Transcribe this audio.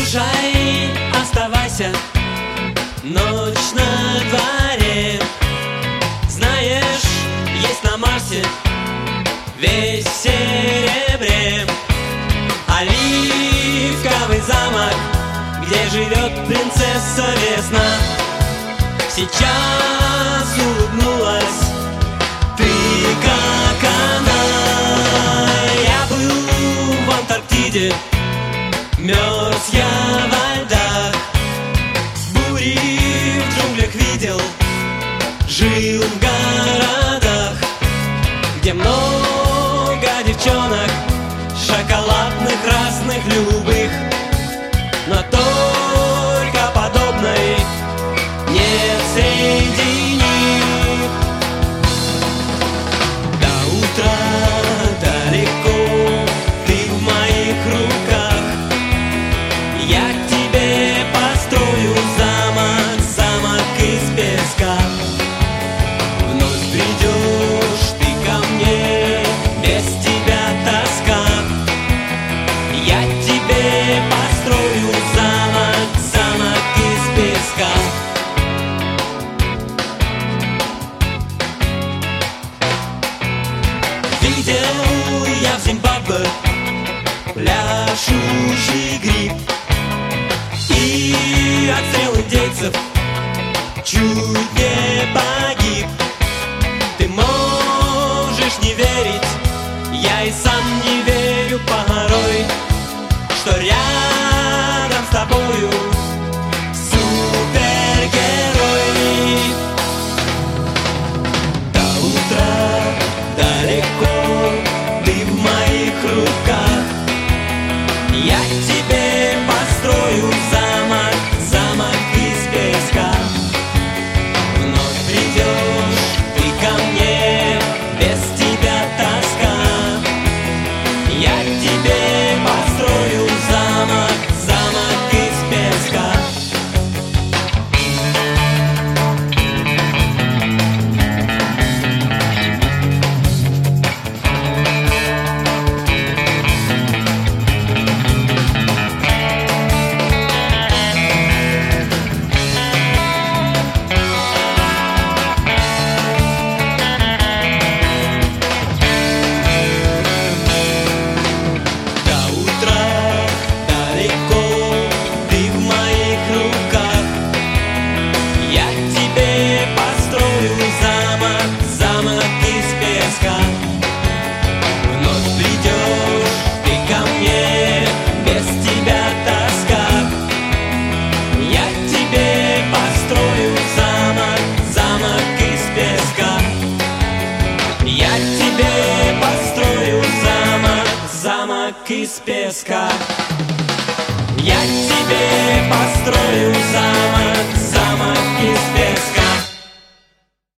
Слушай, оставайся, ночь на дворе. Знаешь, есть на Марсе весь в серебре оливковый замок, где живет принцесса Весна. Сейчас улыбнулась ты, как она. Я был в Антарктиде, мерз я во льдах, бури в джунглях видел, жил в городах, где много девчонок, шоколадных, красных, любых, но только подобной нет среди них. До утра далеко, ты в моих руках, я к тебе построю замок, замок из песка. Вновь придешь ты ко мне, без тебя тоска. Я к тебе построю замок, замок из песка. Видел я в Зимбабве пляшущий гриб, и от стрел индейцев чуть не погиб. Ты можешь не верить, я и сам не верю порой, что рядом с тобою супергерой. До утра далеко, ты в моих руках, я к тебе построю замок, замок из песка. Вновь придешь ты ко мне, без тебя тоска. Я к тебе построю замок, замок из песка. Из песка. Я к тебе построю замок, замок из песка.